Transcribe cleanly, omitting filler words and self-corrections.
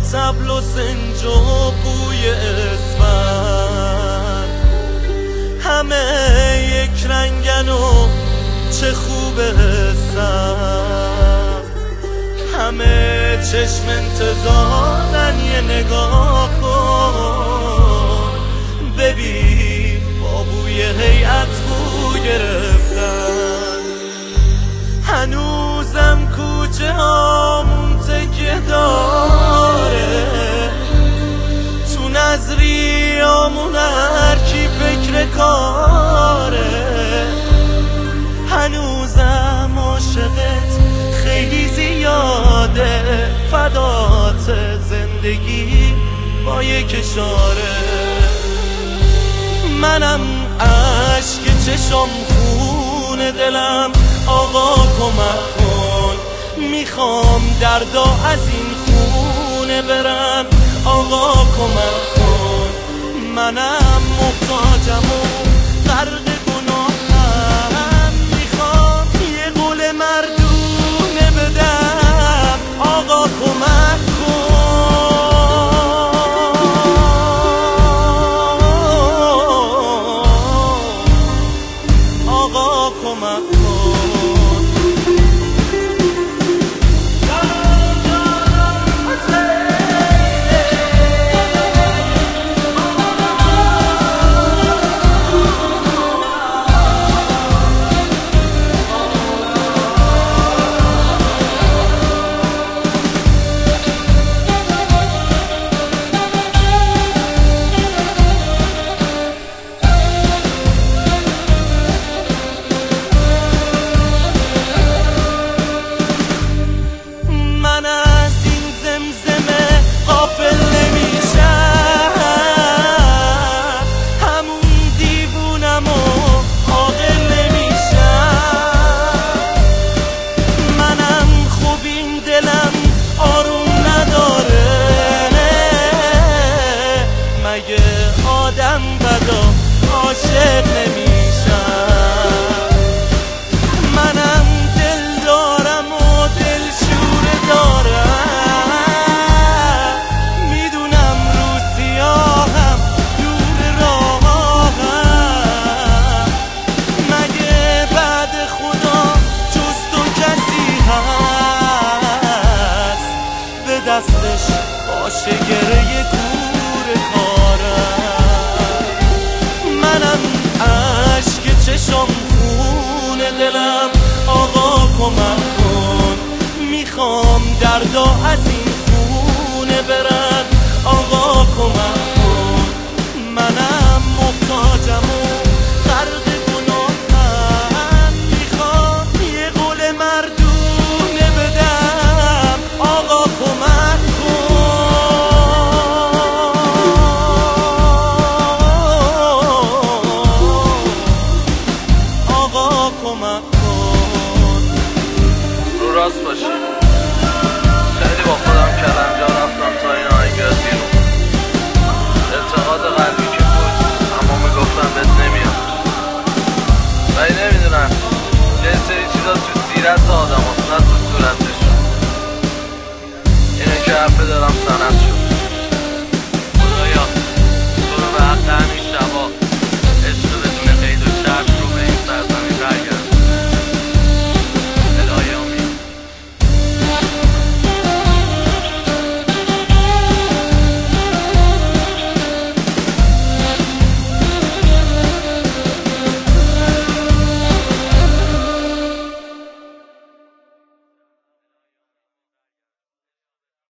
طبل و سنج و بوی اسفند، همه یک رنگن و چه خوب حسن، همه چشم انتظارن یه نگاه کن ببین با بوی هیئت بو گرفتن. هنوزم کوچه هامون تکیه داره، تو نظریامون هر کی فکر کاره، هنوزم عاشقت خیلی زیاده، فدات زندگی با یک اشاره. منم عشق چشم خون دلم، آقا کمک کن، میخوام دردا از این خونه برم، آقا کمک کن. منم محتاجم و غرق گناهم، میخوام یه قول مردونه بدم، آقا کمک کن، آقا کمک کن. آدم بدا عاشق نمیشم، منم دل دارم و دل شوره دارم، میدونم رو سیاهم دور راهم، مگه بعد خدا جز تو کسی هست به دستش باشه گره کور کارم. منم عشق چشم خون دلم، آقا کمک کن، میخوام دردا از این خونه برم، آقا کمک کن. منم محتاجم و غرق گناهم، میخوام یه قول مردونه بدم، آقا کمک کن، کمک کن. رو راست باشی، خیلی با خودم کلنجا رفتم تا این آهنگ بیاد بیرون. اعتقاد قلبی که بود اما میگفتم بهت نمیاد، ولی نمیدونم یه سری چیزا تو سیرت آدم هست نه تو صورتشون. اینه که حرف دارم سند شد. خدایا تو رو به حق